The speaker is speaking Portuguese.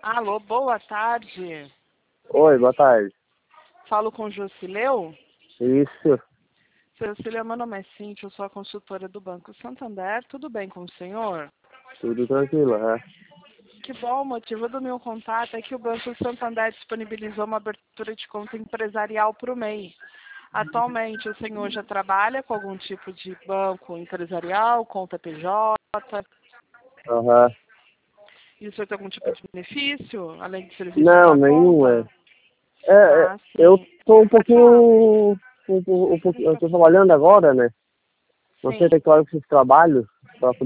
Alô, boa tarde. Oi, boa tarde. Falo com o Jocileu. Isso, Seu Jocileu, meu nome é Cíntia, eu sou a consultora do Banco Santander. Tudo bem com o senhor? tudo tranquilo, Que bom, o motivo do meu contato é que o Banco Santander disponibilizou uma abertura de conta empresarial para o MEI. Atualmente, o senhor já trabalha com algum tipo de banco empresarial, conta PJ? Aham. E o senhor tem algum tipo de benefício, além de serviço Não, da nenhum, conta? eu Sim. tô um Pode falar. pouquinho, eu tô trabalhando agora, né? Não sei Sim. até que hora que vocês trabalham, pra